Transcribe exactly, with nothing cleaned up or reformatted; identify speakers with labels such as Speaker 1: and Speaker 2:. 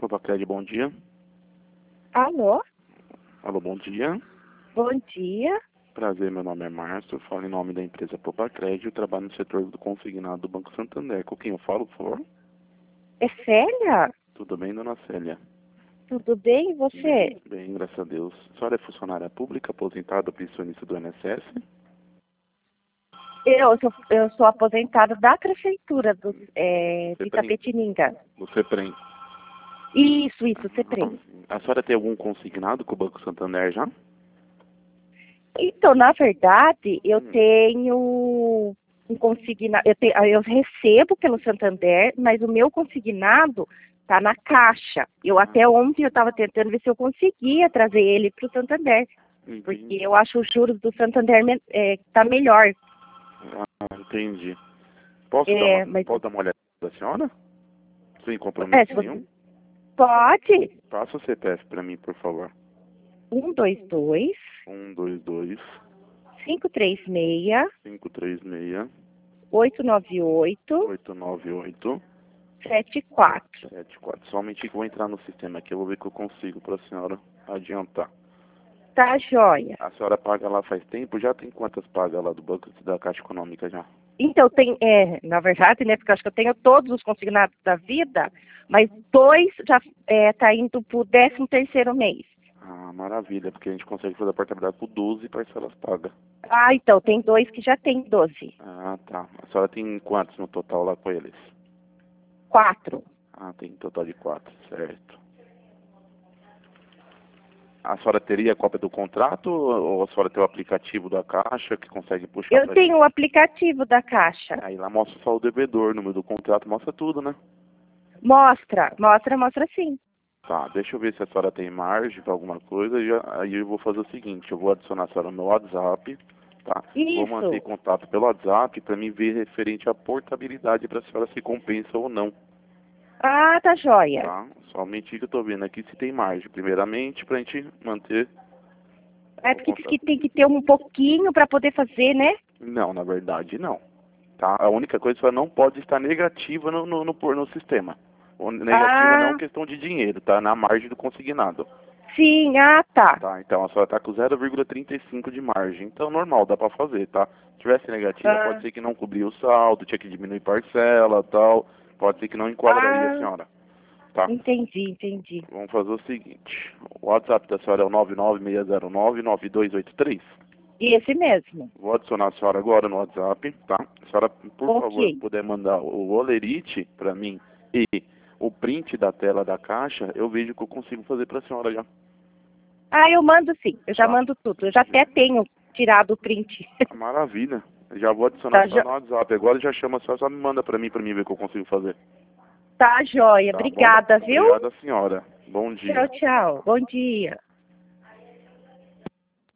Speaker 1: Popacred, bom dia.
Speaker 2: Alô?
Speaker 1: Alô, bom dia.
Speaker 2: Bom dia.
Speaker 1: Prazer, meu nome é Márcio, eu falo em nome da empresa Popacred, eu trabalho no setor do consignado do Banco Santander. Com quem eu falo, por favor?
Speaker 2: É Célia?
Speaker 1: Tudo bem, dona Célia?
Speaker 2: Tudo bem, e você?
Speaker 1: Bem, bem, graças a Deus. A senhora é funcionária pública, aposentada, pensionista do I N S S?
Speaker 2: Eu sou, eu sou aposentada da prefeitura do, é, de
Speaker 1: Ceprim.
Speaker 2: Itapetininga.
Speaker 1: Do Ceprim.
Speaker 2: Isso, isso, Ceprim.
Speaker 1: A senhora tem algum consignado com o Banco Santander já?
Speaker 2: Então, na verdade, eu
Speaker 1: Hum.
Speaker 2: tenho um consignado, eu, te, eu recebo pelo Santander, mas o meu consignado está na Caixa. Eu até ontem eu estava tentando ver se eu conseguia trazer ele para o Santander,
Speaker 1: Entendi.
Speaker 2: porque eu acho os juros do Santander é, tá melhor.
Speaker 1: Ah, entendi. Posso,
Speaker 2: É,
Speaker 1: dar, uma,
Speaker 2: mas...
Speaker 1: posso dar uma olhada da senhora? Sem
Speaker 2: É,
Speaker 1: compromisso
Speaker 2: se você...
Speaker 1: nenhum?
Speaker 2: Pode.
Speaker 1: Passa o C P F para mim, por favor.
Speaker 2: Um, dois, dois,
Speaker 1: um, dois, dois,
Speaker 2: cinco, três, seis,
Speaker 1: cinco, três, seis,
Speaker 2: oito, nove, oito,
Speaker 1: oito, nove, oito,
Speaker 2: sete, quatro.
Speaker 1: sete, quatro. Somente que eu vou entrar no sistema aqui, eu vou ver que eu consigo para a senhora adiantar.
Speaker 2: Tá, joia.
Speaker 1: A senhora paga lá faz tempo? Já tem quantas pagas lá do Banco da Caixa Econômica já?
Speaker 2: Então, tem, é, na verdade, né, porque eu acho que eu tenho todos os consignados da vida, mas dois já é, tá indo pro décimo terceiro mês.
Speaker 1: Ah, maravilha, porque a gente consegue fazer a portabilidade por doze parcelas pagas.
Speaker 2: Ah, então, tem dois que já tem doze.
Speaker 1: Ah, tá. A senhora tem quantos no total lá com eles?
Speaker 2: Quatro.
Speaker 1: Ah, tem um total de quatro, certo. A senhora teria a cópia do contrato ou a senhora tem o aplicativo da Caixa que consegue puxar
Speaker 2: Eu
Speaker 1: pra
Speaker 2: tenho
Speaker 1: gente?
Speaker 2: o aplicativo da Caixa.
Speaker 1: Aí lá mostra só o devedor, o número do contrato, mostra tudo, né?
Speaker 2: Mostra, mostra, mostra sim.
Speaker 1: Tá, deixa eu ver se a senhora tem margem pra alguma coisa, e já- aí eu vou fazer o seguinte, eu vou adicionar a senhora no meu WhatsApp, tá? Vou manter
Speaker 2: Isso.
Speaker 1: contato pelo WhatsApp pra mim ver referente à portabilidade pra senhora se compensa ou não,
Speaker 2: Ah, tá joia.
Speaker 1: tá? Somente que eu tô vendo aqui se tem margem, primeiramente, pra gente manter
Speaker 2: É
Speaker 1: o
Speaker 2: porque diz
Speaker 1: contato.
Speaker 2: que tem que ter um pouquinho para poder fazer, né?
Speaker 1: Não, na verdade não. Tá? A única coisa é que ela não pode estar negativa no, no, no, por- no sistema. O negativa não é
Speaker 2: Ah,
Speaker 1: questão de dinheiro, tá? Na margem do consignado.
Speaker 2: sim, ah, tá.
Speaker 1: Tá? Então a senhora tá com zero vírgula trinta e cinco de margem. Então normal, dá pra fazer, tá? Se tivesse negativa, pode
Speaker 2: Ah,
Speaker 1: ser que não cobriu o saldo, tinha que diminuir parcela tal. Pode ser que não enquadraria a
Speaker 2: ah,
Speaker 1: senhora. Tá?
Speaker 2: entendi, entendi.
Speaker 1: Vamos fazer o seguinte. O WhatsApp da senhora é o nove nove seis zero nove nove dois oito três.
Speaker 2: Esse mesmo.
Speaker 1: Vou adicionar a senhora agora no WhatsApp, tá? A senhora, por favor,
Speaker 2: Ok.
Speaker 1: puder mandar o olerite para mim e o print da tela da caixa, eu vejo que eu consigo fazer para a senhora já.
Speaker 2: Ah, eu mando sim, eu já
Speaker 1: Tá?
Speaker 2: mando tudo. Eu já até tenho tirado o print.
Speaker 1: Ah, maravilha. Já vou adicionar a
Speaker 2: Tá,
Speaker 1: senhora
Speaker 2: jo...
Speaker 1: no WhatsApp. Agora já chama a senhora, só me manda para mim, para mim ver o que eu consigo fazer.
Speaker 2: tá joia.
Speaker 1: Tá bom?
Speaker 2: Obrigada, viu?
Speaker 1: Obrigado, senhora. Bom dia.
Speaker 2: Tchau, tchau. Bom dia.